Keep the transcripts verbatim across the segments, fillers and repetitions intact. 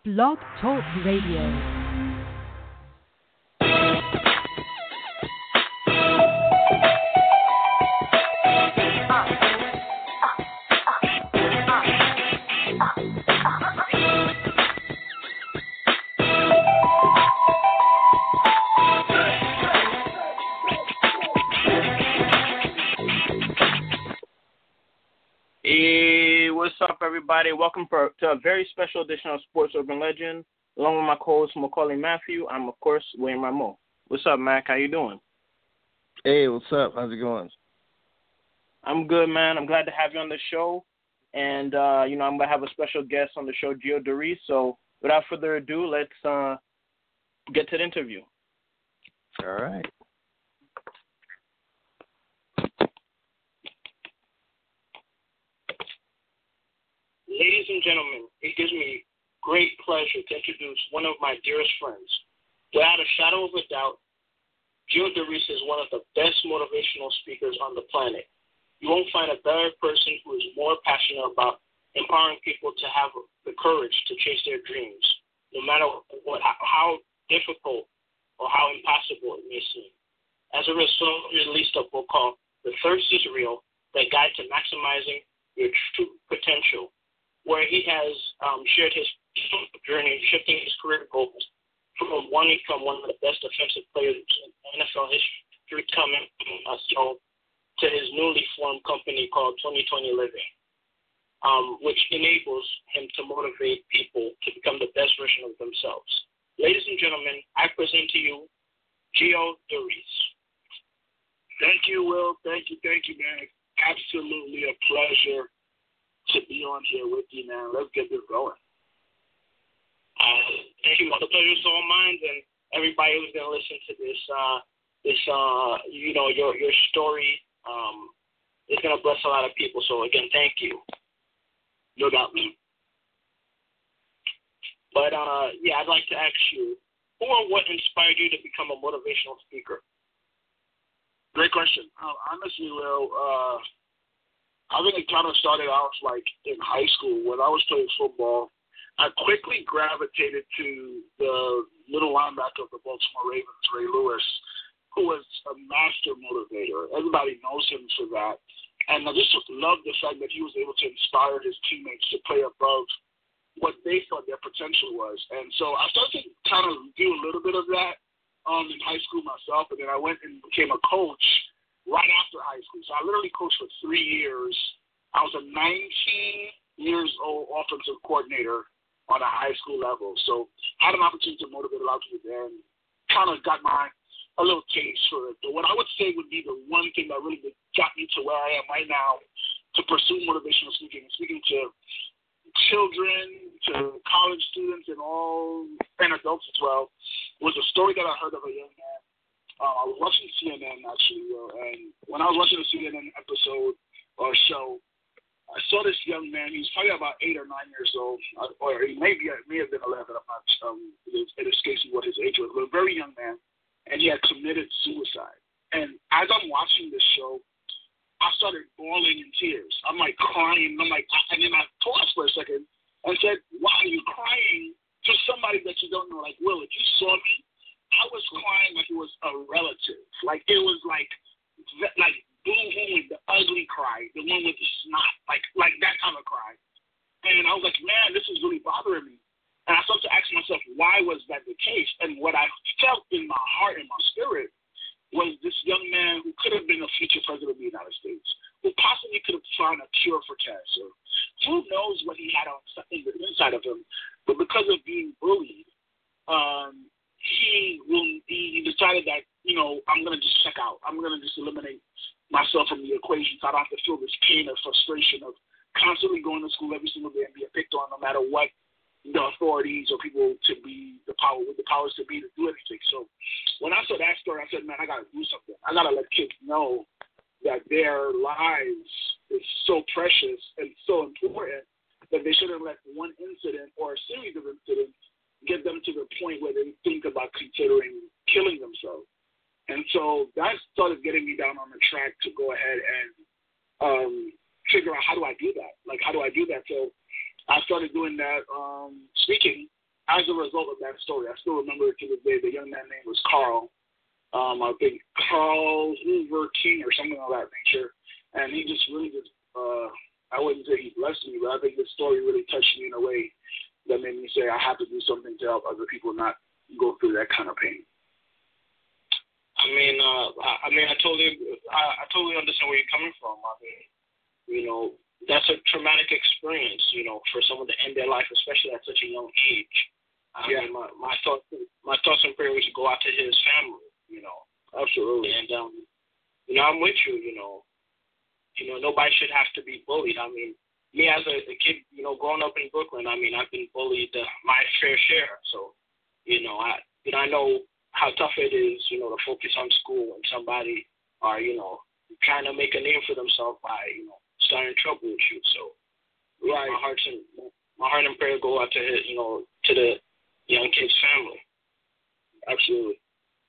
Blog Talk Radio. Hey, what's up, everybody? Welcome for, to a very special edition of Sports Urban Legend. Along with my co-host, Macaulay Matthew, I'm, of course, William Rameau. What's up, Mac? How you doing? Hey, what's up? How's it going? I'm good, man. I'm glad to have you on the show. And, uh, you know, I'm going to have a special guest on the show, Gio Doris. So without further ado, let's uh, get to the interview. All right. Ladies and gentlemen, it gives me great pleasure to introduce one of my dearest friends. Without a shadow of a doubt, Gio Doris is one of the best motivational speakers on the planet. You won't find a better person who is more passionate about empowering people to have the courage to chase their dreams, no matter what, how difficult or how impossible it may seem. As a result, he released a book called The Thirst is Real, that guide to maximizing your true potential, where he has um, shared his journey, shifting his career goals from wanting to become one of the best defensive players in N F L history, coming uh, so to his newly formed company called twenty twenty Living, um, which enables him to motivate people to become the best version of themselves. Ladies and gentlemen, I present to you Gio Doris. Thank you, Will. Thank you, thank you, man. Absolutely a pleasure to be on here with you, man. Let's get this going. Uh, thank you. The pleasure is all mine, and everybody who's going to listen to this, uh, this, uh, you know, your your story um, is going to bless a lot of people. So again, thank you. No doubt, man. But uh, yeah, I'd like to ask you, who or what inspired you to become a motivational speaker? Great question. Uh, honestly, Will, uh, I think it kind of started out like in high school when I was playing football. I quickly gravitated to the little linebacker of the Baltimore Ravens, Ray Lewis, who was a master motivator. Everybody knows him for that. And I just loved the fact that he was able to inspire his teammates to play above what they thought their potential was. And so I started to kind of do a little bit of that um, in high school myself. And then I went and became a coach right after high school. So I literally coached for three years. I was a nineteen years old offensive coordinator on a high school level. So I had an opportunity to motivate a lot of people there and kind of got my a little taste for it. But what I would say would be the one thing that really got me to where I am right now to pursue motivational speaking, speaking to children, to college students, and all, and adults as well, was a story that I heard of a young man. Uh, I was watching C N N actually, uh, and when I was watching the C N N episode or show, I saw this young man. He was probably about eight or nine years old, or he may be, may have been eleven. I'm not. Um, it, it escapes me what his age was, but a very young man, and he had committed suicide. And as I'm watching this show, I started bawling in tears. I'm like crying. I'm like, and then I paused for a second and said, "Why are you crying to somebody that you don't know?" Like, Will, if you saw me, I was crying like it was a relative. Like it was like, like. Boo-hooing, the ugly cry, the one with the snot, like like that kind of cry. And I was like, man, this is really bothering me. And I started to ask myself, why was that the case? And what I felt in my heart and my spirit was this young man who could have been a future president of the United States, who possibly could have found a cure for cancer. Who knows what he had on the inside of him? But because of being bullied, um, he will. He decided that, you know, I'm going to just check out. I'm going to just eliminate myself from the equation, so I don't have to feel this pain or frustration of constantly going to school every single day and being picked on, no matter what the authorities or people to be the power with the powers to be to do anything. So when I saw that story, I said, man, I got to do something. I got to let kids know that their lives is so precious and so important that they shouldn't let one incident or a series of incidents get them to the point where they think about considering killing themselves. And so that started getting me down on the track to go ahead and um, figure out how do I do that? Like, how do I do that? So I started doing that, um, speaking as a result of that story, I still remember it to this day. The young man's name was Carl. Um, I think Carl Hoover King or something of that nature. And he just really just, uh, I wouldn't say he blessed me, but I think this story really touched me in a way that made me say I have to do something to help other people not go through that kind of pain. I mean, uh, I, I mean, I totally, I, I totally understand where you're coming from. I mean, you know, that's a traumatic experience, you know, for someone to end their life, especially at such a young age. I yeah. mean, my, my thoughts, my thoughts and prayers go out to his family, you know. Absolutely. And um, you know, I'm with you. You know, you know, nobody should have to be bullied. I mean, me as a, a kid, you know, growing up in Brooklyn, I mean, I've been bullied uh, my fair share. So, you know, I, you know, I know how tough it is, you know, to focus on school when somebody are, you know, trying to make a name for themselves by, you know, starting trouble with you. So, right. my heart and my heart and prayer go out to his, you know, to the young kid's family. Absolutely.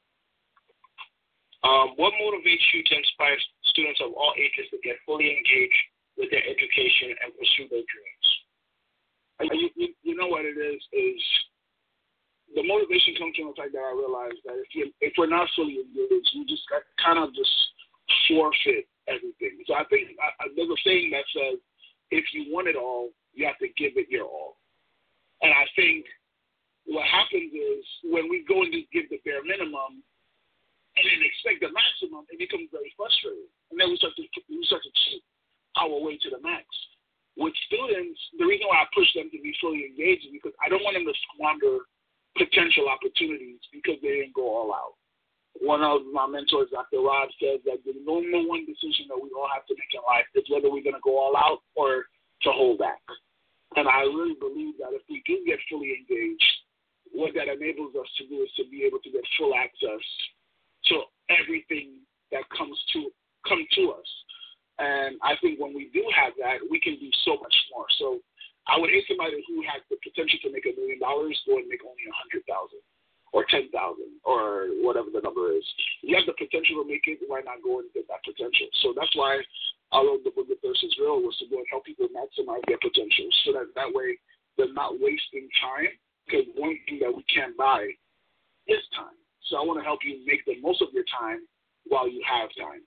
Um, what motivates you to inspire students of all ages to get fully engaged with their education and pursue their dreams? You, you, you know what it is, is the motivation comes from the fact that I realize that if, you, if we're not fully engaged, you just kind of just forfeit everything. So I think I, I, there's a saying that says, if you want it all, you have to give it your all. And I think what happens is when we go and just give the bare minimum and then expect the maximum, it becomes very frustrating. And then we start to, we start to cheat our way to the max. With students, the reason why I push them to be fully engaged is because I don't want them to squander potential opportunities because they didn't go all out. One of my mentors, Doctor Rob, says that the number one decision that we all have to make in life is whether we're going to go all out or to hold back. And I really believe that if we do get fully engaged, what that enables us to do is to be able to get full access to everything that comes to come to us. And I think when we do have that, we can do so much more. So I would hate somebody who has the potential to make a million dollars go and make only a hundred thousand or ten thousand or whatever the number is. You have the potential to make it, why not go and get that potential? So that's why I wrote the book, The Thirst is Real, was to go and help people maximize their potential so that that way they're not wasting time, because one thing that we can't buy is time. So I want to help you make the most of your time while you have time.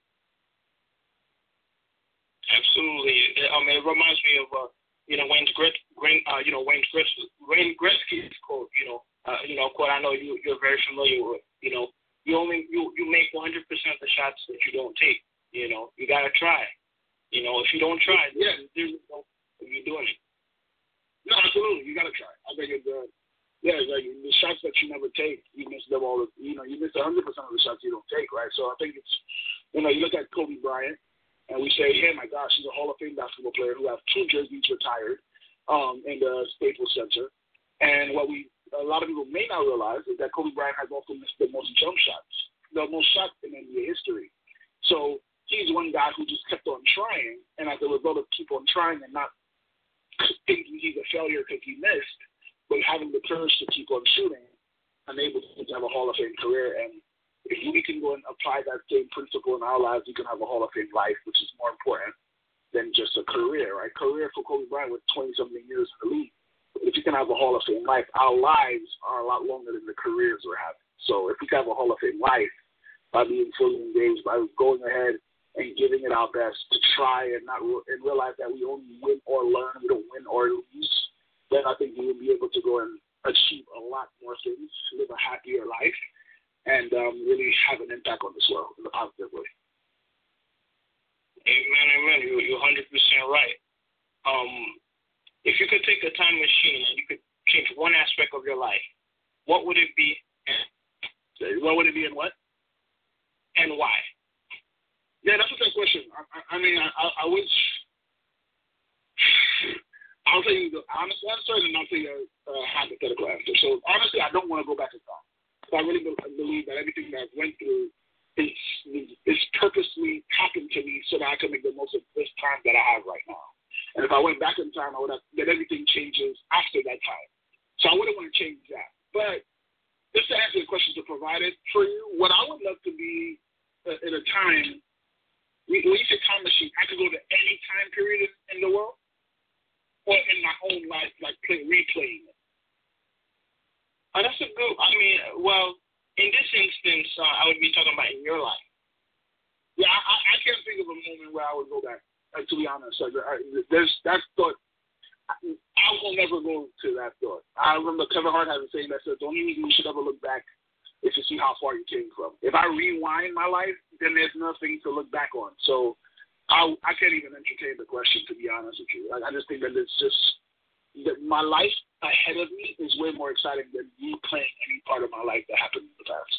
Absolutely. Um, it reminds me of, uh, you know, Wayne Gretzky, uh, you know, Wayne Gretzky, Wayne Gretzky's quote, you know, uh, you know, quote I know you, you're very familiar with, you know, you only, you, you make one hundred percent of the shots that you don't take, you know, you got to try. You know, if you don't try, yeah, there's no, you're doing it. No, absolutely. You got to try. I think it's, uh, yeah, like the shots that you never take, you miss them all. You know, you miss one hundred percent of the shots you don't take, right? So I think it's, you know, you look at Kobe Bryant, and we say, hey, my gosh, he's a Hall of Fame basketball player who has two jerseys retired um, in the Staples Center. And what we, a lot of people may not realize is that Kobe Bryant has also missed the most jump shots, the most shots in N B A history. So he's one guy who just kept on trying, and as a result of keep on trying and not thinking he's a failure because he missed, but having the courage to keep on shooting, enables him to have a Hall of Fame career. And if we can go and apply that same principle in our lives, we can have a Hall of Fame life, which is more important than just a career, right? Career for Kobe Bryant was twenty-something years in the league. If you can have a Hall of Fame life, our lives are a lot longer than the careers we're having. So if we can have a Hall of Fame life by being fully engaged, by going ahead and giving it our best to try and not re- and realize that we only win or learn, we don't win or lose, then I think we will be able to go and achieve a lot more things, live a happier life, and um, really have an impact on this world in a positive way. Amen, amen. You, you're one hundred percent right. Um, if you could take a time machine and you could change one aspect of your life, what would it be? What would it be and what? And why? Yeah, that's a good question. I, I, I mean, I, I, I wish... I'll tell you the honest answer, and I'll tell you a, a hypothetical answer. So, honestly, I don't want to go back in time. So I really believe that everything that I went through is, is purposely happened to me so that I can make the most of this time that I have right now. And if I went back in time, I would have, then everything changes after that time. So I wouldn't want to change that. But just to answer the question to provide it for you, what I would love to be uh, in a time, when you say time machine, I could go to any time period in, in the world, or in my own life, like play, replaying it. Oh, that's a good. I mean, well, in this instance, uh, I would be talking about in your life. Yeah, I, I I can't think of a moment where I would go back. Uh, to be honest, like, I, there's that thought. I, I will never go to that thought. I remember Kevin Hart having saying that said, "The only reason you should ever look back is to see how far you came from." If I rewind my life, then there's nothing to look back on. So I I can't even entertain the question, to be honest with you. Like, I just think that it's just that my life ahead of me is way more exciting than me playing any part of my life that happened in the past.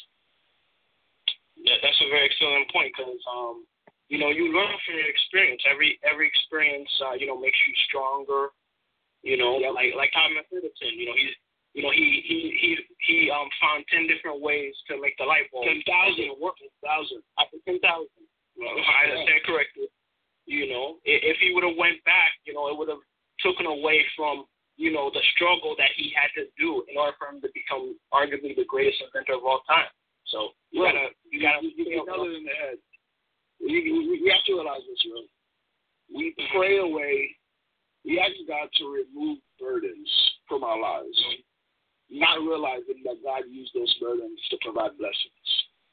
Yeah, that's a very excellent point because, um, you know, you learn from your experience. Every every experience, uh, you know, makes you stronger. You know, yeah. like like Thomas Edison. You know, he, you know, he he he he um found ten different ways to make the light bulb. Ten thousand, what? Ten thousand. After ten thousand. Well, I understand correctly. You know, if he would have went back, you know, it would have taken away from, you know, the struggle that he had to do in order for him to become arguably the greatest inventor of all time. So you right. gotta, you gotta, you, you, you nailed it in the head. We, we, we have to realize this, bro. We pray away. We ask God to remove burdens from our lives, not realizing that God used those burdens to provide blessings.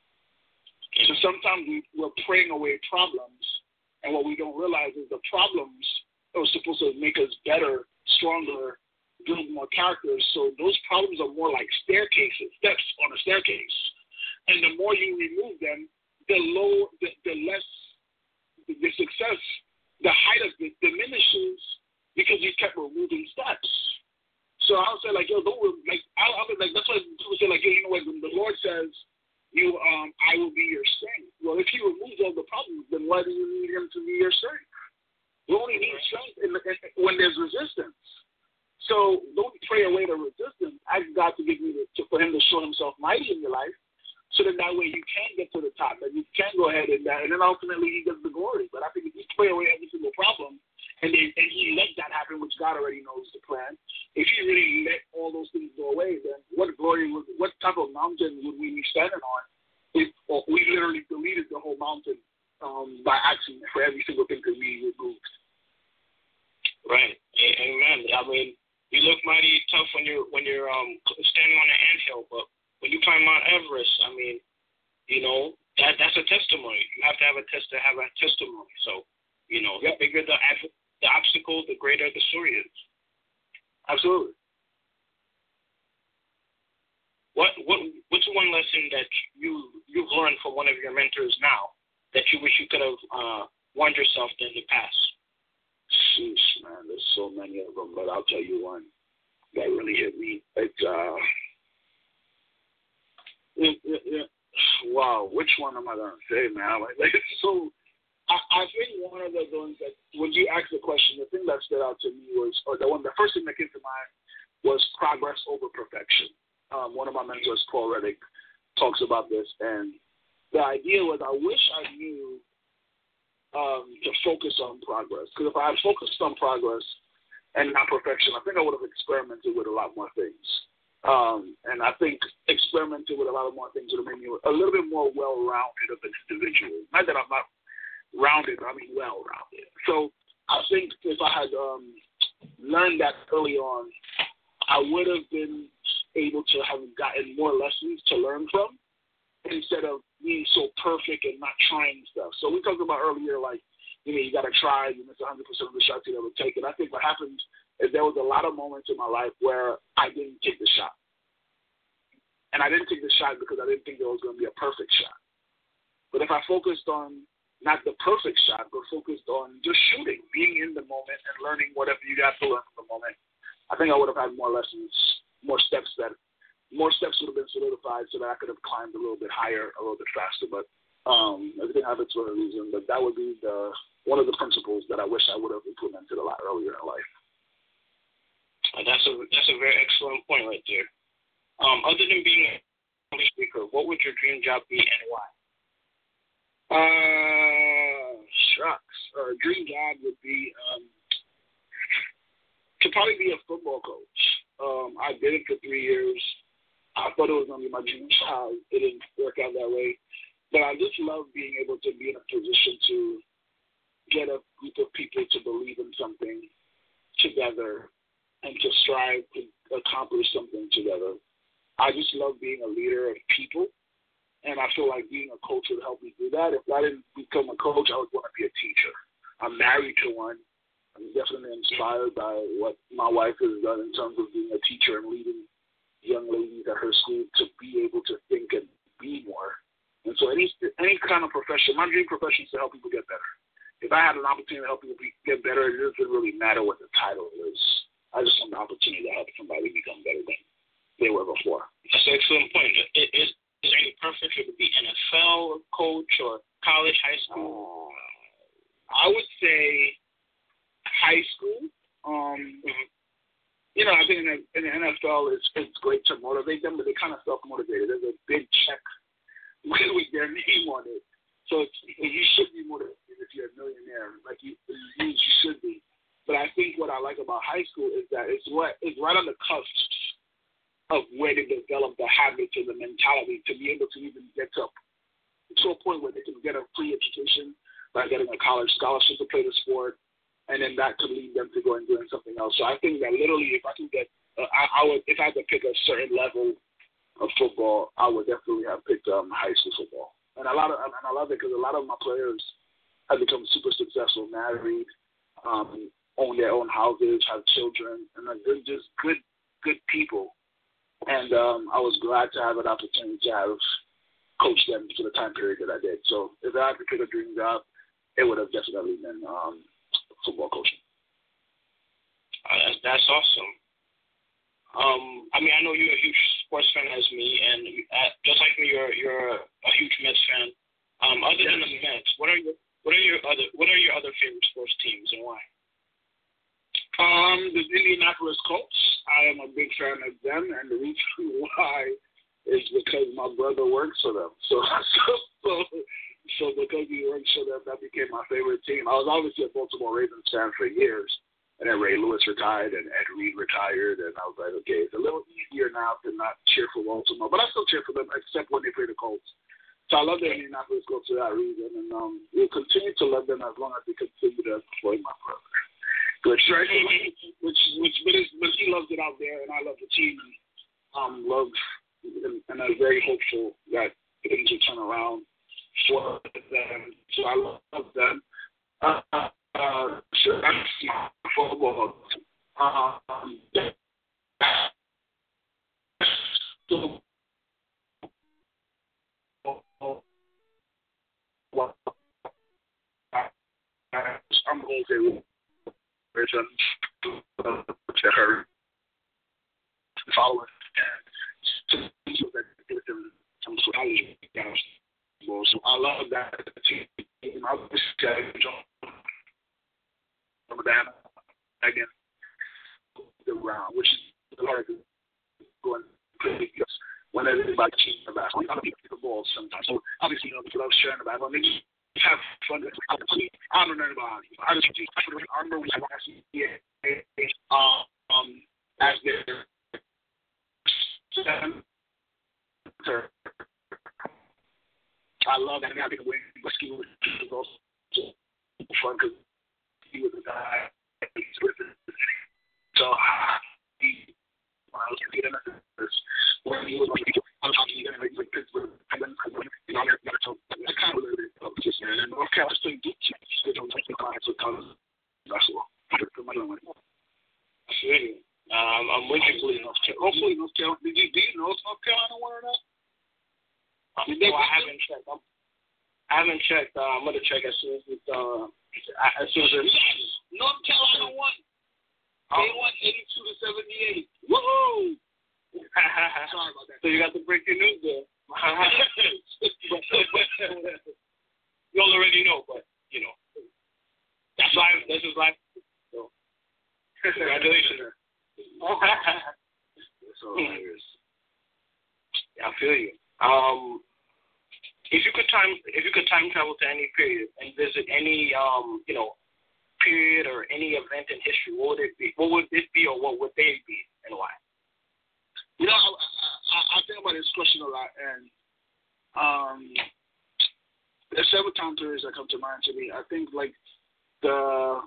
So sometimes we, we're praying away problems, and what we don't realize is the problems are supposed to make us better, stronger, build more characters. So those problems are more like staircases, steps on a staircase. And the more you remove them, the lower, the, the less the, the success, the height of it diminishes because you kept removing steps. So I would say, like, yo, don't like. I, I would like. That's why people say, like, yo, you know what? When the Lord says, "You, um, I will be your strength." Well, if He removes all the problems, then why do you need Him to be your strength? You only need strength in the, in, when there's resistance. So don't pray away the resistance. Ask God to give you the, to, for Him to show Himself mighty in your life, so that that way you can get to the top, and you can go ahead and that, and then ultimately He gets the glory. But I think if you pray away every single problem, and then and He let that happen, which God already knows the plan. If He really let all those things go away, then what glory would, what type of mountain would we be standing on if we literally deleted the whole mountain um, by asking for every single thing to be removed? Right. Amen. I mean, you look mighty tough when you're when you're um standing on an anthill, but when you climb Mount Everest, I mean, you know, that that's a testimony. You have to have a test to have a testimony. So, you know, the bigger the the obstacle, the greater the story is. Absolutely. What what what's one lesson that you you've learned from one of your mentors now that you wish you could have uh, warned yourself in the past? Sheesh, man, there's so many of them, but I'll tell you one that really hit me. It's uh, it, it, it, wow, which one am I gonna say, man? Like, like it's so. I, I think one of the ones that when you asked the question, the thing that stood out to me was, or the one, the first thing that came to mind was progress over perfection. Um, one of my mentors, Paul Reddick, talks about this, and the idea was, I wish I knew um, to focus on progress. Because if I had focused on progress and not perfection, I think I would have experimented with a lot more things. Um, and I think experimenting with a lot of more things would have made me a little bit more well-rounded of an individual. Not that I'm not rounded, I mean well-rounded. So I think if I had um, learned that early on, I would have been able to have gotten more lessons to learn from instead of being so perfect and not trying stuff. So we talked about earlier, like, you know, you got to try, you miss one hundred percent of the shots you never take. And I think what happened is there was a lot of moments in my life where I didn't take the shot. And I didn't take the shot because I didn't think there was going to be a perfect shot. But if I focused on not the perfect shot, but focused on just shooting, being in the moment and learning whatever you got to learn from the moment, I think I would have had more lessons, more steps that, more steps would have been solidified so that I could have climbed a little bit higher, a little bit faster. But um, everything happens for a reason. But that would be the one of the principles that I wish I would have implemented a lot earlier in life. Uh, that's a that's a very excellent point right there. Um, other than being a public speaker, what would your dream job be and why? Uh, shucks. Uh, dream job would be um, to probably be a football coach. Um, I did it for three years. I thought it was going to be my dream job. It didn't work out that way. But I just love being able to be in a position to get a group of people to believe in something together and to strive to accomplish something together. I just love being a leader of people, and I feel like being a coach would help me do that. If I didn't become a coach, I would want to be a teacher. I'm married to one. I'm definitely inspired by what my wife has done in terms of being a teacher and leading young ladies at her school to be able to think and be more. And so any any kind of profession, my dream profession is to help people get better. If I had an opportunity to help people be, get better, it doesn't really matter what the title is. I just want the opportunity to help somebody become better than they were before. That's an excellent point. Is, is, is there any preference? Should it be N F L coach or college, high school? Uh, I would say high school. Um, mm-hmm. You know, I think in the, in the N F L, it's, it's great to motivate them, but they kind of self-motivated. There's a big check with their name on it. So it's, you should be motivated if you're a millionaire, like you, you, you should be. But I think what I like about high school is that it's, what, it's right on the cusp of where they develop the habits and the mentality to be able to even get to, to a point where they can get a free education by getting a college scholarship to play the sport, and then that could lead them to go and doing something else. So I think that literally, if I can get, uh, I, I would, if I had to pick a certain level of football, I would definitely have picked um, high school football. And a lot of, and I love it because a lot of my players have become super successful, married, um, own their own houses, have children, and are good, just good, good people. And um, I was glad to have an opportunity to have coached them for the time period that I did. So if I had to pick a dream job, it would have definitely been um, football coaching. Uh, that's, that's awesome. Um, I mean, I know you're a huge sports fan as me, and uh, just like me, you're you're a huge Mets fan. Um, other yes. than the Mets, what are your what are your other what are your other favorite sports teams and why? Um, the Indianapolis Colts. I am a big fan of them, and the reason why is because my brother works for them. So so so, so because he works for them, that became my favorite team. I was obviously a Baltimore Ravens fan for years. And then Ray Lewis retired and Ed Reed retired, and I was like, okay, it's a little easier now to not cheer for Baltimore, but I still cheer for them, except when they play the Colts. So I love the Indianapolis Colts for that reason, and um, we'll continue to love them as long as they continue to employ my brother. Which, right, which, which, but, it's, but he loves it out there, and I love the team, and um, love, and, and I'm very hopeful that things will turn around for them. So I love them. Uh, Uh, sure, that's my football. Um, so, well, I'm going to version to her following and to that some society. So I love that team. I wish I could join Alabama again the round, which is the hard going pretty good. When everybody cheats the basketball, you got to pick the ball sometimes. So obviously, you know, people love sharing the basketball. They just have fun. I don't know anybody. I just I remember we had um um as their center. I love that. I think when whiskey was also fun because he was a guy. So he, when I was a kid, when he was like, I'm talking to like Pittsburgh, and then you know, so I kind of learned it up just there. And North Carolina State did check. They don't take the clients with college basketball. Absolutely. Um, I'm with you. Hopefully, North Carolina. Hopefully, North Carolina. Did you, do you know if North Carolina won or not? Um, no, I haven't checked. I'm, I haven't checked. Uh, I'm gonna check as soon as it's uh. As soon as it's, North Carolina won. They oh. won eighty-two to seventy-eight. Woohoo! Sorry about that. So you got the breaking news there. You already know, but you know that's why this is life. So congratulations. That's all hilarious. Yeah, I feel you. Um. If you could time, if you could time travel to any period and visit any, um, you know, period or any event in history, what would it be? What would it be, or what would they be, and why? You know, I, I, I think about this question a lot, and um, there's several time periods that come to mind to me. I think like the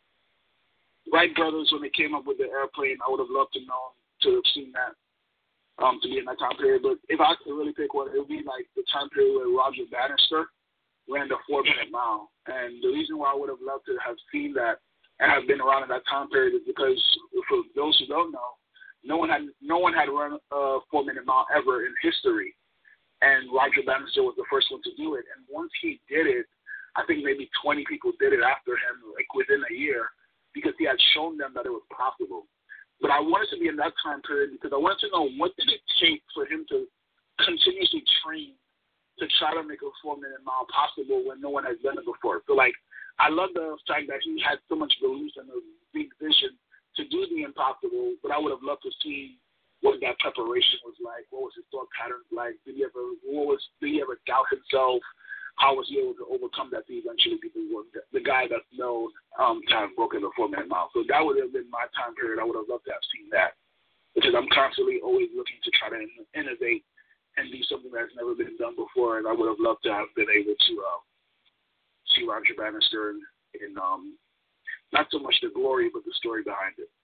Wright brothers when they came up with the airplane, I would have loved to know to have seen that. um, to be in that time period. But if I could really pick one, it would be like the time period where Roger Bannister ran the four-minute mile. And the reason why I would have loved to have seen that and have been around in that time period is because, for those who don't know, no one had no one had run a four-minute mile ever in history. And Roger Bannister was the first one to do it. And once he did it, I think maybe twenty people did it after him, like within a year, because he had shown them that it was possible. But I wanted to be in that time period because I wanted to know what did it take for him to continuously train to try to make a four-minute mile possible when no one has done it before. So, like, I love the fact that he had so much belief and a big vision to do the impossible, but I would have loved to see what that preparation was like. What was his thought patterns like? Did he ever, what was, did he ever doubt himself? How was he able to overcome that to eventually be the, the guy that's known um, to have broken the four-minute mile? So that would have been my time period. I would have loved to have seen that because I'm constantly always looking to try to in- innovate and do something that's never been done before, and I would have loved to have been able to uh, see Roger Bannister in, in um, not so much the glory, but the story behind it.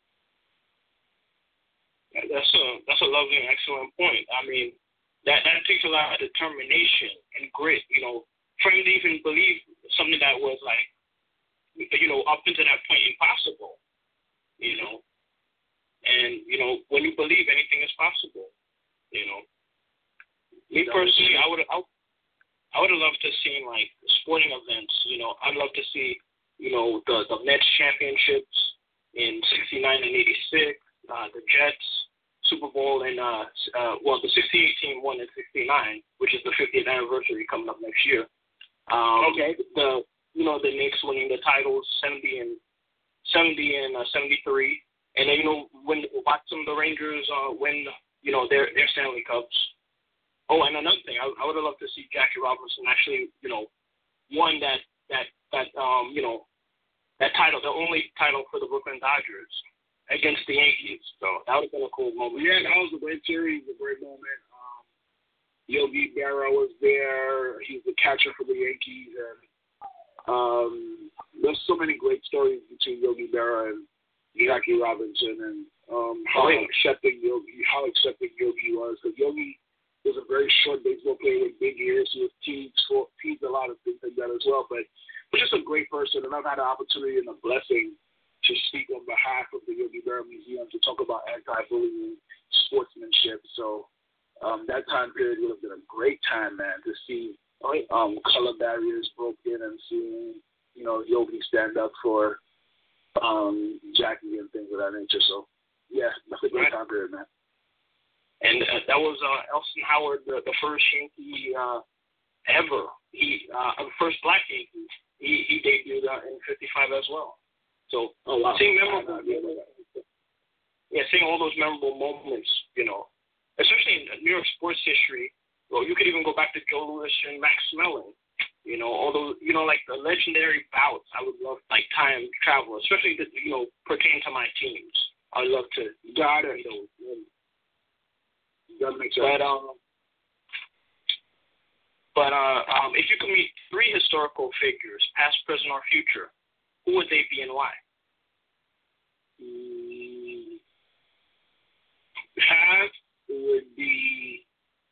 Yeah, that's a that's a lovely and excellent point. I mean, that that takes a lot of determination and grit, you know, for him to even believe something that was like, you know, up until that point impossible, you know. And you know, when you believe anything is possible, you know. Me personally, I would I, I would have loved to see like sporting events. You know, I'd love to see, you know, the the Mets championships in sixty-nine and eighty-six, uh, the Jets Super Bowl and uh, uh, well, the sixty-eight team won in sixty-nine, which is the fiftieth anniversary coming up next year. Um, okay. The you know the Knicks winning the titles seventy and seventy and uh, seventy-three, and then you know when watch some of the Rangers uh, win you know their their Stanley Cups. Oh, and another thing, I, I would have loved to see Jackie Robinson actually, you know, won that that that um, you know, that title, the only title for the Brooklyn Dodgers against the Yankees. So that would have been a cool moment. Yeah, that was a great series, a great moment. Um, Yogi Berra was there. He's the catcher for the Yankees, and um, there's so many great stories between Yogi Berra and Jackie Robinson, and um, how accepting Yogi, how accepting Yogi was. Because Yogi was a very short baseball player with big ears. He was teased, for, teased a lot of things like that as well. But was just a great person, and I've had the opportunity and the blessing to speak on behalf of the Yogi Berra Museum to talk about anti-bullying, sportsmanship. So um, that time period would have been a great time, man, to see um, color barriers broken and seeing, you know, Yogi stand up for um, Jackie and things of that nature. So, yeah, that's a great time period, man. And uh, that was uh, Elston Howard, the, the first Yankee uh, ever. He, uh, the first black Yankee. He, he debuted uh, in fifty-five as well. So, oh, wow. seeing memorable, yeah, seeing all those memorable moments, you know, especially in New York sports history. Well, you could even go back to Joe Louis and Max Mellon. You know, all those, you know, like the legendary bouts. I would love like time travel, especially the, you know, pertaining to my teams. I'd love to. Got it. You know, That makes sense. But um, but uh, um, if you could meet three historical figures, past, present, or future, who would they be and why? Mm, past would be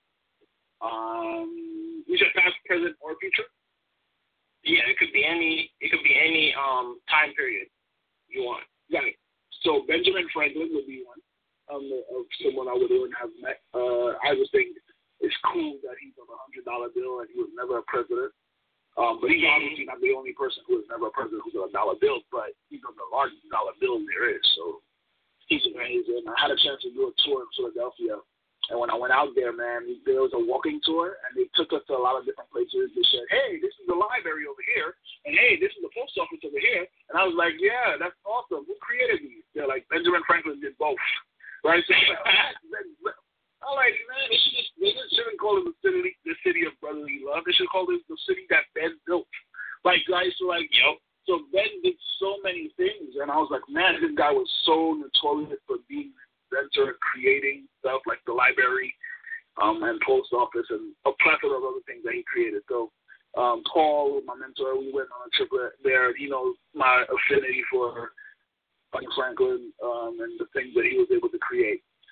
um, you said past, present, or future? Yeah, it could be any. It could be any um time period you want. Got it. So Benjamin Franklin would be one. Um, of someone I would want to have met. Uh, I just think it's cool that he's on a hundred dollar bill and he was never a president. Um, but he's obviously not the only person who was never a president who's on a dollar bill, but he's on the largest dollar bill there is. So he's amazing. I had a chance to do a tour in Philadelphia, and when I went out there, man, there was a walking tour, and they took us to a lot of different places. They said, "Hey, this is the library over here, and hey, this is the post office over here." And I was like, "Yeah, that's awesome. Who created these?" They're like, "Benjamin Franklin did both." Right, so I'm like, man, they should just they just shouldn't call it the city, the city of brotherly love. They should call it the city that Ben built. Like, guys, so like, yep. So Ben did so many things, and I was like, man, this guy was so notorious for being an inventor, creating stuff like the library, um, and post office, and a plethora of other things that he created. So, um, Paul, my mentor, we went on a trip there. He knows my affinity for Franklin um, and the things that he was able to create.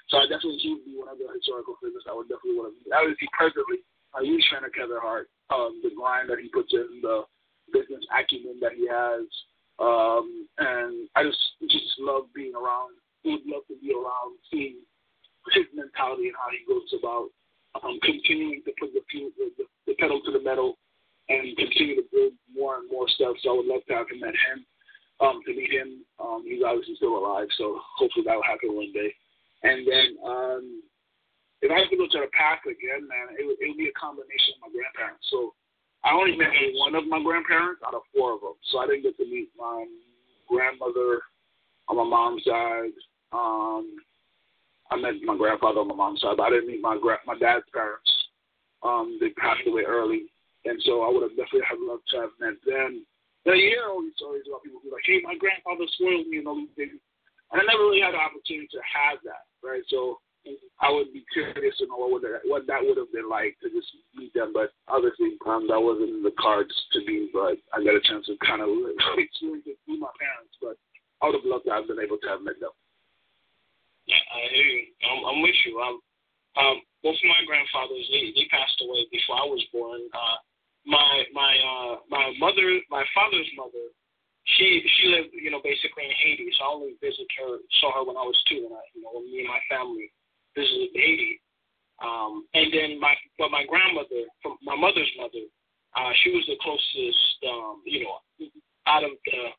So I definitely he would be one of the historical figures I would definitely want to meet. I would see presently a huge fan of Kevin Hart, um, the grind that he puts in, the business acumen that he has, um, and I just just love being around. Would love to be around, seeing his mentality and how he goes about um, continuing to put the, the, the pedal to the metal and continue to build more and more stuff. So I would love to have him at him, um, to meet him. Um, he's obviously still alive, so hopefully that will happen one day. And then um, if I have to go to the past again, man, it would, it would be a combination of my grandparents. So I only met one of my grandparents out of four of them. So I didn't get to meet my grandmother on my mom's side. Um, I met my grandfather on my mom's side, but I didn't meet my gra- my dad's parents. Um, they passed away early, and so I would have definitely have loved to have met them. Now you hear all these stories about people who are like, "Hey, my grandfather spoiled me," and all these things, and I never really had the opportunity to have that, right? So I would be curious to know what would that, what that would have been like to just meet them, but obviously um, that wasn't in the cards to me. But I got a chance to kind of experience it through my parents, but I would have loved to have been able to have met them. Yeah, I hear you. I'm, I'm with you. I'm, um, both of my grandfathers, they, they passed away before I was born. Uh, my my uh, my mother, my father's mother, she she lived, you know, basically in Haiti. So I only visited her, saw her when I was two, and I, you know, when me and my family visited Haiti. Um, and then my but my grandmother, from my mother's mother, uh, she was the closest, um, you know, out of the.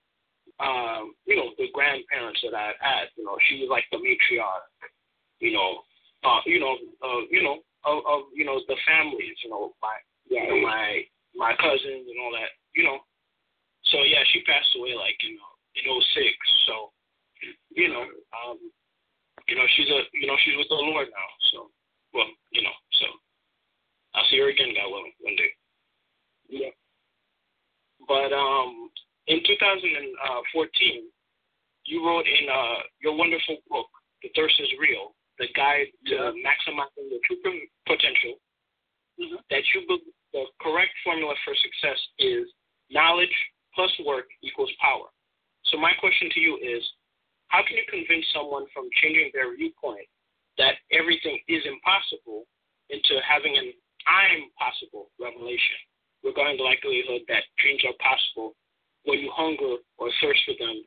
Um, you know, the grandparents that I had, you know, she was like the matriarch, you know, uh, you know, uh, you know, of, of, you know, the families, you know, my, you know, my, my cousins and all that, you know. So yeah, she passed away like, you know, in oh six. So, you know, um, you know, she's a, you know, she's with the Lord now. So, well, you know, so I'll see her again, God willing, one day. Yeah. But, um, in two thousand fourteen, you wrote in uh, your wonderful book, The Thirst is Real, The Guide to yeah. Maximizing the True Potential, mm-hmm. that you the correct formula for success is knowledge plus work equals power. So my question to you is, how can you convince someone from changing their viewpoint that everything is impossible into having an I'm possible revelation regarding the likelihood that dreams are possible when you hunger or thirst for them?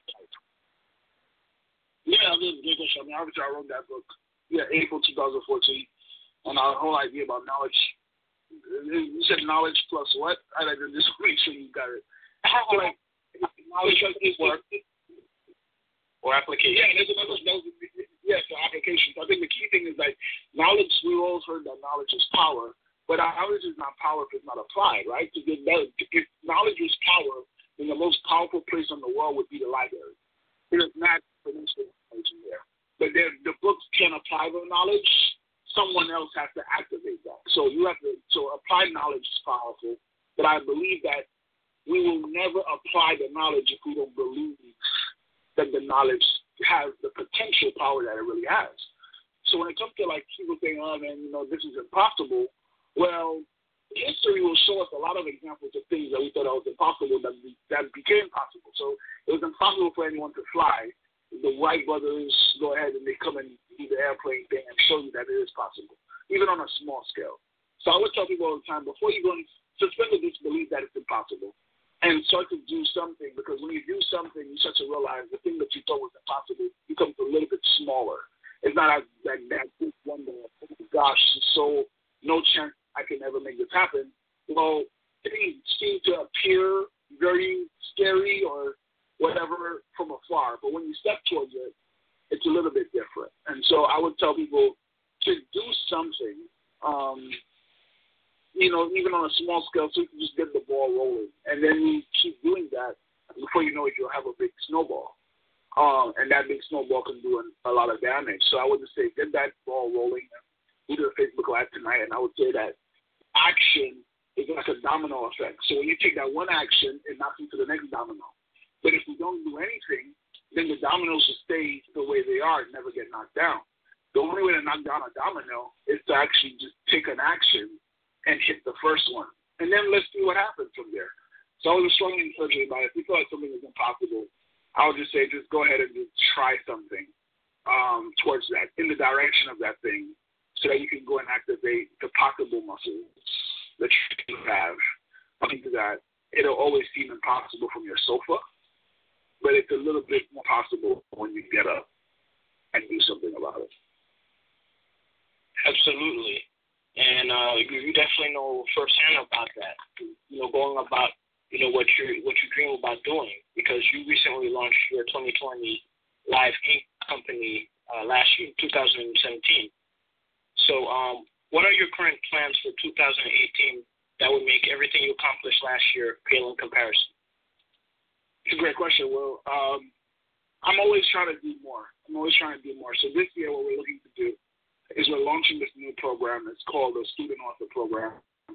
Yeah, I mean, good question. I mean, obviously, I wrote that book, yeah, April twenty fourteen, and our whole idea about knowledge. You said knowledge plus what? I like to just make sure you got it. So, like, knowledge is work or application. Yeah, there's another. Yeah, so applications. I think the key thing is like knowledge. We've always heard that knowledge is power, but knowledge is not power if it's not applied, right? To get knowledge, if knowledge is power, then the most powerful place in the world would be the library. There's not financial information there. But the books can apply the knowledge. Someone else has to activate that. So you have to. So applied knowledge is powerful, but I believe that we will never apply the knowledge if we don't believe that the knowledge has the potential power that it really has. So when it comes to like people saying, "Oh man, you know, this is impossible," well, history will show us a lot of examples of things that we thought was impossible that, be, that became possible. So it was impossible for anyone to fly. The Wright brothers go ahead and they come and do the airplane thing and show you that it is possible, even on a small scale. So I would tell people all the time, before you go and suspend the disbelief that it's impossible and start to do something, because when you do something, you start to realize the thing that you thought was impossible becomes a little bit smaller. It's not that that big wonder, oh my gosh, so no chance I can never make this happen. Well, things seem to appear very scary or whatever from afar, but when you step towards it, it's a little bit different. And so I would tell people to do something, um, you know, even on a small scale, so you can just get the ball rolling. And then you keep doing that, and before you know it, you'll have a big snowball. Um, and that big snowball can do a, a lot of damage. So I would just say get that ball rolling. We did a Facebook Live tonight, and I would say that action is like a domino effect. So when you take that one action, it knocks you to the next domino. But if you don't do anything, then the dominoes will stay the way they are and never get knocked down. The only way to knock down a domino is to actually just take an action and hit the first one. And then let's see what happens from there. So I would strongly encourage everybody, if you feel like something is impossible, I would just say just go ahead and just try something. um, towards that, in the direction of that thing, so that you can go and activate the pocketable muscles that you have. I think that it'll always seem impossible from your sofa, but it's a little bit more possible when you get up and do something about it. Absolutely. And uh, you, you definitely know firsthand about that. You know, going about, you know, what you what you dream about doing, because you recently launched your twenty twenty Live Incorporated company uh, last year, two thousand seventeen. So, um, what are your current plans for two thousand eighteen that would make everything you accomplished last year pale in comparison? It's a great question. Well, um, I'm always trying to do more. I'm always trying to do more. So this year, what we're looking to do is we're launching this new program. It's called the Student Author Program.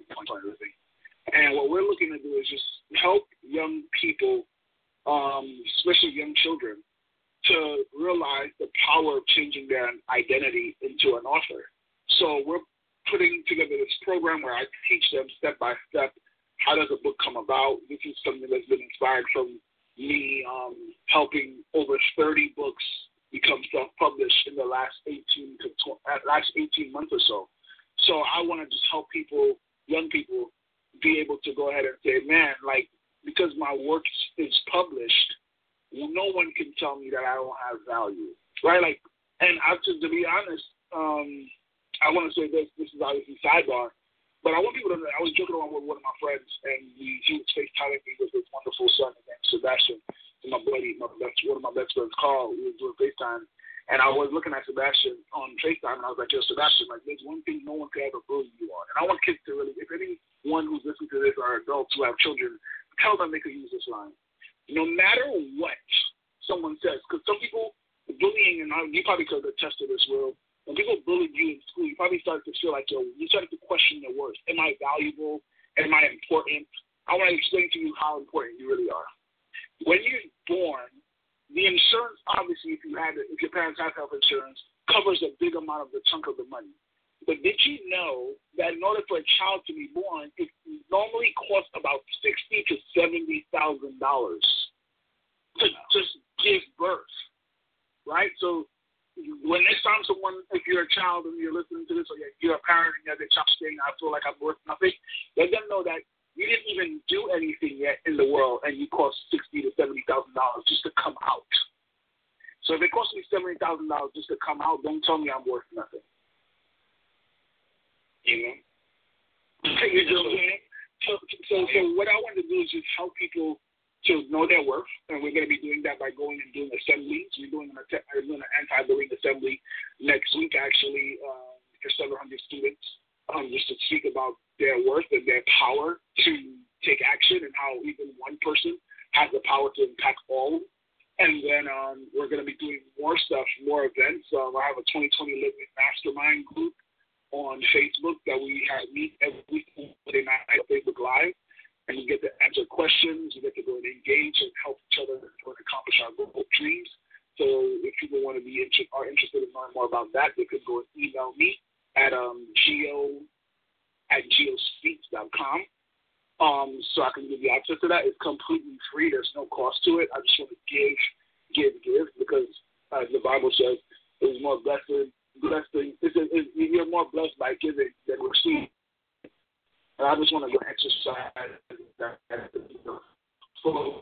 And what we're looking to do is just help young people, um, especially young children, to realize the power of changing their identity into an author. So we're putting together this program where I teach them step by step, how does a book come about. This is something that's been inspired from me um, helping over thirty books become self-published in the last eighteen to tw- last eighteen months or so. So I want to just help people, young people, be able to go ahead and say, man, like, because my work is published, no one can tell me that I don't have value, right? Like, and I, to, to be honest, um, I want to say this. This is obviously sidebar, but I want people to know. I was joking around with one of my friends, and he, he was FaceTiming me with his wonderful son named Sebastian, and my buddy, my best, one of my best friends, Carl. We were doing FaceTime, and I was looking at Sebastian on FaceTime, and I was like, yo, Sebastian, like, there's one thing no one could ever bully you on. And I want kids to really, if anyone who's listening to this are adults who have children, tell them they could use this line. No matter what someone says, because some people, bullying, and you probably could attest to this, Will, when people bullied you in school, you probably started to feel like, yo, you started to question your worth. Am I valuable? Am I important? I want to explain to you how important you really are. When you're born, the insurance, obviously, if you had, if your parents have health insurance, covers a big amount of the chunk of the money. But did you know that in order for a child to be born, it normally costs about sixty to seventy thousand dollars to just give birth, right? So when next time someone, if you're a child and you're listening to this, or you're a parent and you have a child saying, I feel like I'm worth nothing, let them know that you didn't even do anything yet in the world and you cost sixty to seventy thousand dollars just to come out. So if it costs me seventy thousand dollars just to come out, don't tell me I'm worth nothing. Amen. You know what I'm saying? So, so, so what I want to do is just help people to know their worth, and we're going to be doing that by going and doing assemblies. We're doing an, we're doing an anti-bullying assembly next week, actually, um, for several hundred students, um, just to speak about their worth and their power to take action, and how even one person has the power to impact all. And then um, we're going to be doing more stuff, more events. Um, I have a twenty twenty Living Mastermind group on Facebook that we have meet every Wednesday night on Facebook Live. And you get to answer questions, you get to go and engage and help each other to accomplish our goal dreams. So if people want to be inter- are interested in learning more about that, they could go and email me at um, geo at geospeaks dot com. Um, so I can give you access to that. It's completely free. There's no cost to it. I just want to give, give, give, because uh, the Bible says it's more blessed. Blessing. It's, it's, you're more blessed by giving than receiving. And I just want to go exercise that. So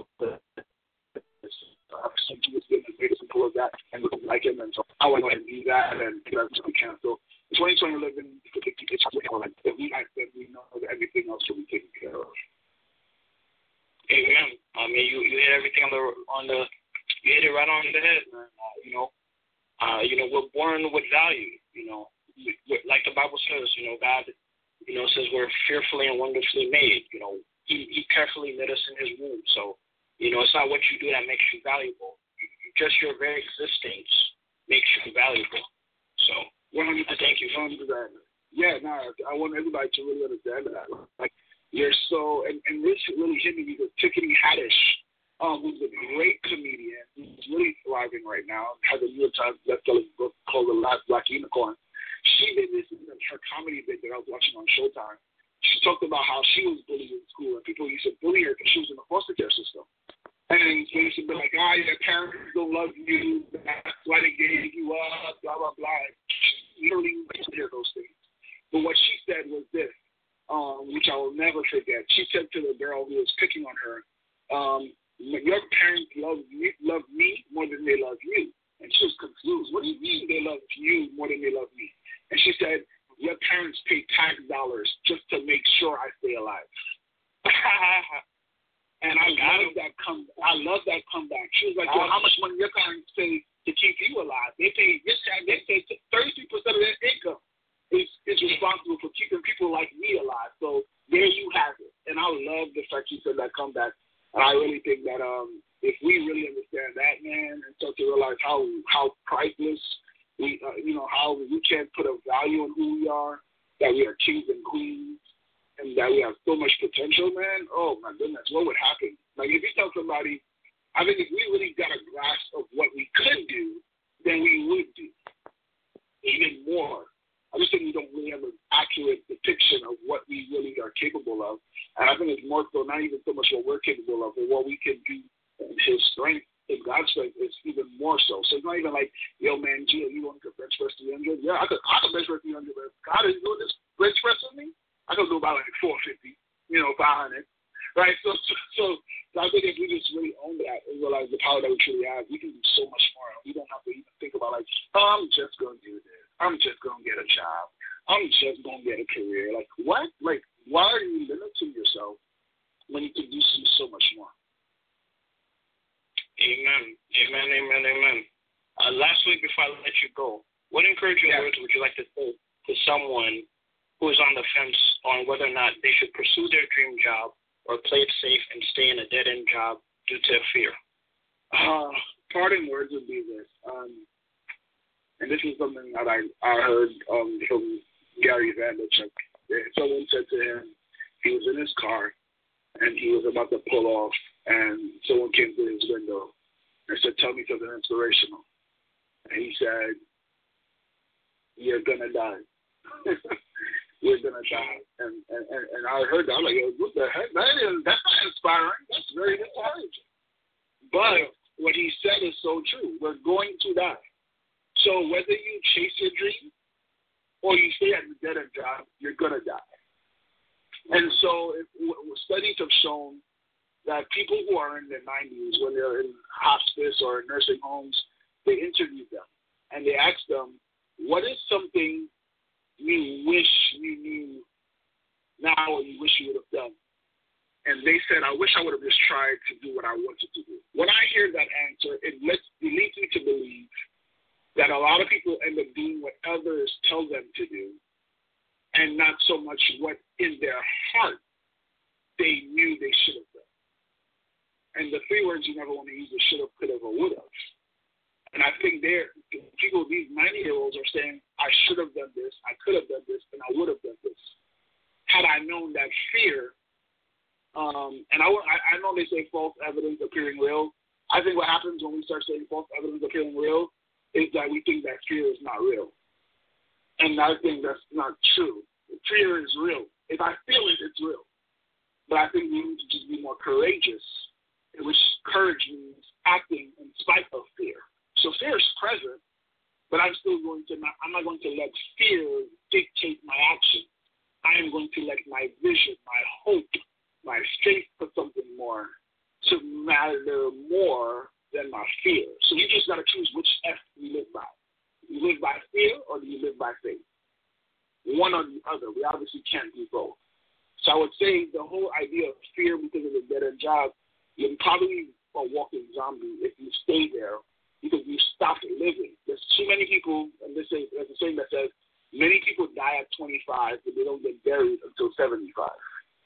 I've seen you with the greatest pull of that and look like him, and so I want to go ahead and do that and do that until we can. So the twenty twenty living for the kids, like if we like that, we know that everything else will be taken care of. Amen. I mean, you, you hit everything on the on the you hit it right on the head, man. Uh, you know, uh, you know, we're born with value. You know, we, like the Bible says, you know, God. You know, it says we're fearfully and wonderfully made. You know, he, he carefully knit us in his womb. So, you know, it's not what you do that makes you valuable. Just your very existence makes you valuable. So, one hundred percent. I thank you for that. Yeah, no, I want everybody to really understand that. Like, you're so, and, and this really hit me because Tiffany Haddish, um, who's a great comedian, who's really thriving right now, has a New York Times bestselling book called The Last Black Unicorn. She did this in her comedy bit that I was watching on Showtime. She talked about how she was bullied in school, and people used to bully her because she was in the foster care system. And so you should be like, ah, your parents don't love you. That's why they gave you up, blah, blah, blah. You don't even hear those things. But what she said was this, um, which I will never forget. She said to the girl who was picking on her, um, your parents love me, love me more than they love you. And she was confused. What do you mean they love you more than they love me? And she said, your parents pay tax dollars just to make sure I stay alive. And I love that come. I love that comeback. She was like, well, how much money your parents pay to keep you alive? They pay this time. They pay thirty-three percent of their income is is responsible for keeping people like me alive. So there you have it. And I love the fact you said that comeback. And I really think that um, if we really understand that, man, and start to realize how how priceless we, uh, you know, how we can't put a value on who we are, that we are kings and queens, and that we have so much potential, man. Oh my goodness, what would happen? Like if you tell somebody, I think if we really got a grasp of what we could do, then we would do even more. I just think we don't really have an accurate depiction of what we really are capable of. And I think it's more so not even so much what we're capable of, but what we can do in His strength, in God's strength, is even more so. So it's not even like, yo, man, Gio, you want to bench press three hundred? Yeah, I could, I could bench press three hundred, but if God is doing this bench press with me, I could do about like four fifty, you know, five hundred. Right? So, so, so, so I think if we just really own that and realize the power that we truly have, we can do so much more. We don't have to even think about like, oh, I'm just going to do this. I'm just going to get a job. I'm just going to get a career. Like, what? Like, why are you limiting yourself when you can do so much more? Amen. Amen, amen, amen. Uh, last week, before I let you go, what encouraging yeah. words would you like to say to someone who is on the fence on whether or not they should pursue their dream job or play it safe and stay in a dead-end job due to fear? Uh, parting words would be this. Um, and this is something that I, I heard um, from Gary Vaynerchuk. Someone said to him, he was in his car, and he was about to pull off, and someone came to his window and said, tell me something inspirational. And he said, you're going to die. You're going to die. And, and, and, and I heard that. I was like, what the heck? That is, that's not inspiring. That's very encouraging. But what he said is so true. We're going to die. So whether you chase your dream or you stay at the dead-end job, you're going to die. And so if, studies have shown that people who are in their nineties, when they're in hospice or in nursing homes, they interview them. And they ask them, what is something you wish you knew now or you wish you would have done? And they said, I wish I would have just tried to do what I wanted to do. When I hear that answer, it, lets, it leads me to believe that a lot of people end up doing what others tell them to do and not so much what in their heart they knew they should have done. And the three words you never want to use is should have, could have, or would have. And I think they're, people, these ninety-year-olds are saying, I should have done this, I could have done this, and I would have done this. Had I known that fear, um, and I, I, I know they say false evidence appearing real. I think what happens when we start saying false evidence appearing real is that we think that fear is not real. And I think that's not true. Fear is real. If I feel it, it's real. But I think we need to just be more courageous, which courage means acting in spite of fear. So fear is present, but I'm still going to not, I'm not going to let fear dictate my action. I am going to let my vision, my hope, my faith for something more to matter more than my fear. So you just got to choose which F you live by. Do you live by fear or do you live by faith? One or the other. We obviously can't do both. So I would say the whole idea of fear because of a dead-end job, you're probably a walking zombie if you stay there because you stop living. There's too many people, and this is, there's a saying that says, many people die at twenty-five, but they don't get buried until seventy-five.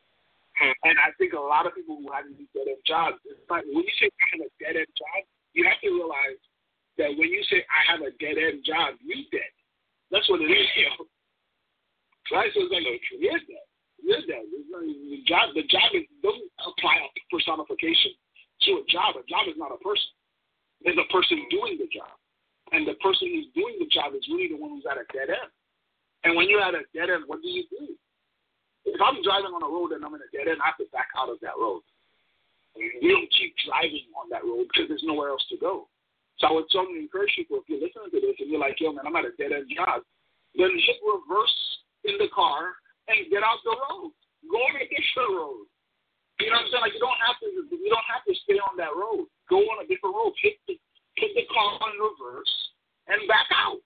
And I think a lot of people who have these dead-end jobs, it's like when you say I have a dead-end job, you have to realize that when you say I have a dead-end job, you're dead. That's what it is, you know. Right? So it's like, you're dead. You're dead. The job, the job is, doesn't apply a personification to a job. A job is not a person. There's a person doing the job. And the person who's doing the job is really the one who's at a dead end. And when you're at a dead end, what do you do? If I'm driving on a road and I'm in a dead end, I have to back out of that road. We don't keep driving on that road because there's nowhere else to go. So I would strongly encourage people, if you're listening to this and you're like, yo, man, I'm at a dead-end job, then hit reverse in the car and get out the road. Go on a different road. You know what I'm saying? Like, you don't have to, you don't have to stay on that road. Go on a different road. Hit the, put the car on reverse and back out.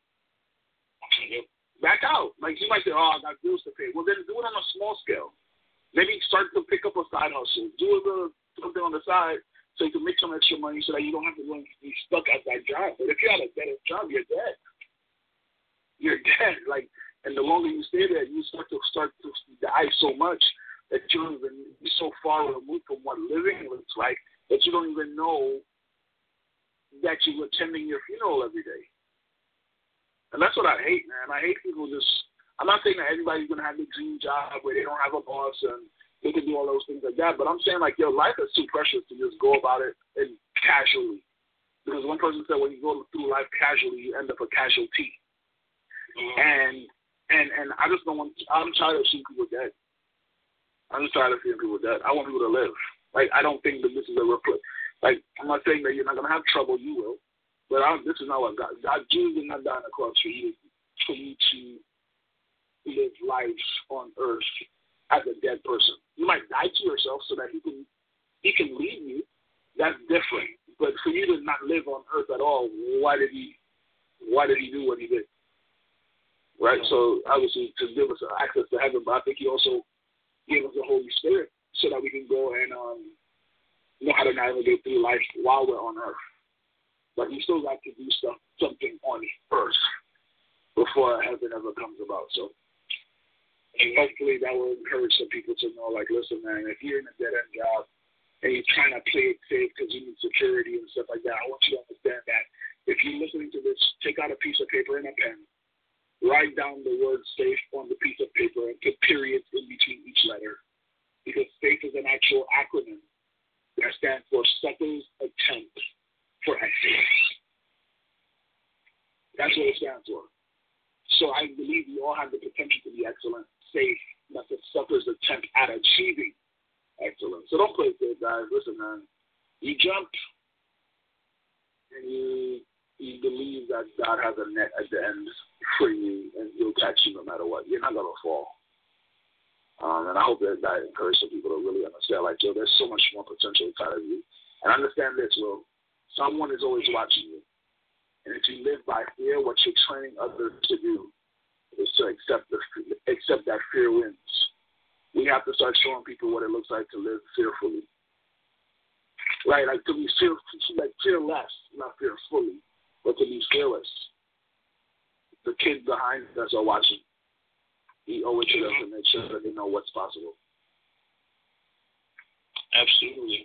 Back out. Like, you might say, oh, I got bills to pay. Well, then do it on a small scale. Maybe start to pick up a side hustle. Do a little something on the side so you can make some extra money so that you don't have to go and be stuck at that job. But if you have a dead job, you're dead. You're dead. Like, and the longer you stay there, you start to start to die so much that you don't even be so far removed from what living looks like that you don't even know that you're attending your funeral every day. And that's what I hate, man. I hate people just. I'm not saying that everybody's gonna have the dream job where they don't have a boss and they can do all those things like that. But I'm saying, like, yo, life is too precious to just go about it and casually. Because one person said when you go through life casually, you end up a casualty. Mm-hmm. And and and I just don't want. I'm tired of seeing people dead. I'm just tired of seeing people dead. I want people to live. Like, I don't think that this is a replace. Like, I'm not saying that you're not gonna have trouble. You will. But I, this is not what God. God, Jesus did not die on the cross for you for you to live life on earth as a dead person. You might die to yourself so that he can he can leave you. That's different. But for you to not live on earth at all, why did he why did he do what he did? Right? So obviously to give us access to heaven, but I think he also gave us the Holy Spirit so that we can go and um, know how to navigate through life while we're on earth. But you still got to do stuff something on earth before heaven ever comes about. So and hopefully that will encourage some people to know, like, listen, man, if you're in a dead-end job and you're trying to play it safe because you need security and stuff like that, I want you to understand that if you're listening to this, take out a piece of paper and a pen, write down the word safe on the piece of paper and put periods in between each letter, because safe is an actual acronym that stands for Sucker's Attempt for Excellence. That's what it stands for. So I believe we all have the potential to be excellent. Safe, that's a sucker's attempt at achieving excellence. So don't play safe, guys. Listen, man. You jump and you you believe that God has a net at the end for you and he'll catch you no matter what. You're not going to fall. Um, and I hope that that encourages some people to really understand, like, yo, there's so much more potential inside of you. And understand this, Will. Someone is always watching you. And if you live by fear, what you're training others to do is to accept the accept that fear wins. We have to start showing people what it looks like to live fearfully, right? Like to be fear, like fearless, not fearfully, but to be fearless. The kids behind us are watching. We owe it to them to make sure that they know what's possible. Absolutely.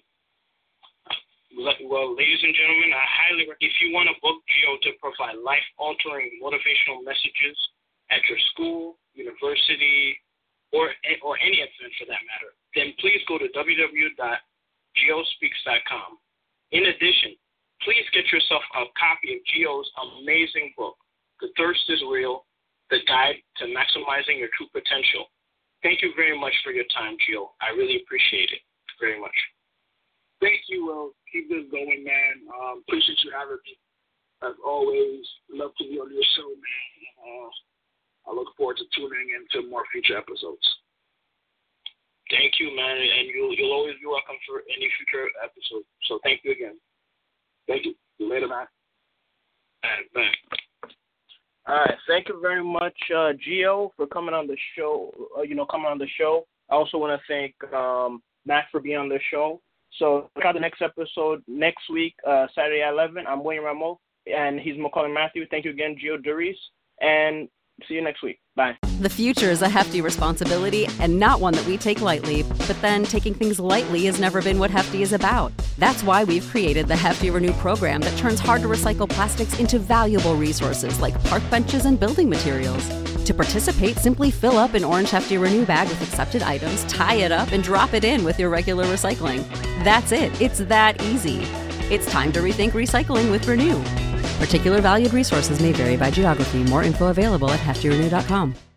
Well, ladies and gentlemen, I highly recommend, if you want to book Gio to provide life-altering motivational messages at your school, university, or or any event for that matter, then please go to w w w dot geo speaks dot com. In addition, please get yourself a copy of Gio's amazing book, The Thirst is Real, The Guide to Maximizing Your True Potential. Thank you very much for your time, Gio. I really appreciate it very much. Thank you, Will. Keep this going, man. Um, appreciate you having me. As always, love to be on your show, man. Uh, I look forward to tuning into more future episodes. Thank you, man. And you'll, you'll always be welcome for any future episode. So thank you again. Thank you. See you later, man. All right, bye. All right. Thank you very much, uh, Gio, for coming on the show, uh, you know, coming on the show. I also want to thank um, Matt for being on the show. So check out the next episode next week, uh, Saturday at eleven. I'm William Ramo, and he's Macaulay Matthew. Thank you again, Gio Durice, and see you next week. Bye. The future is a hefty responsibility and not one that we take lightly, but then taking things lightly has never been what Hefty is about. That's why we've created the Hefty Renew program that turns hard-to-recycle plastics into valuable resources like park benches and building materials. To participate, simply fill up an orange Hefty Renew bag with accepted items, tie it up, and drop it in with your regular recycling. That's it. It's that easy. It's time to rethink recycling with Renew. Particular valued resources may vary by geography. More info available at hefty renew dot com.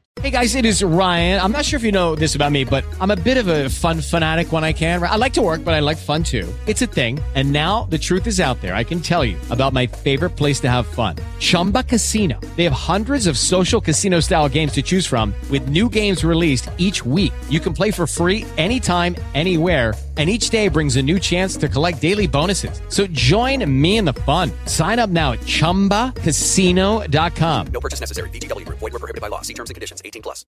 Hey guys, it is Ryan. I'm not sure if you know this about me, but I'm a bit of a fun fanatic when I can. I like to work, but I like fun too. It's a thing. And now the truth is out there. I can tell you about my favorite place to have fun. Chumba Casino. They have hundreds of social casino style games to choose from with new games released each week. You can play for free anytime, anywhere. And each day brings a new chance to collect daily bonuses. So join me in the fun. Sign up now at chumba casino dot com. No purchase necessary. V G W Group. Void where prohibited by law. See terms and conditions. eighteen plus.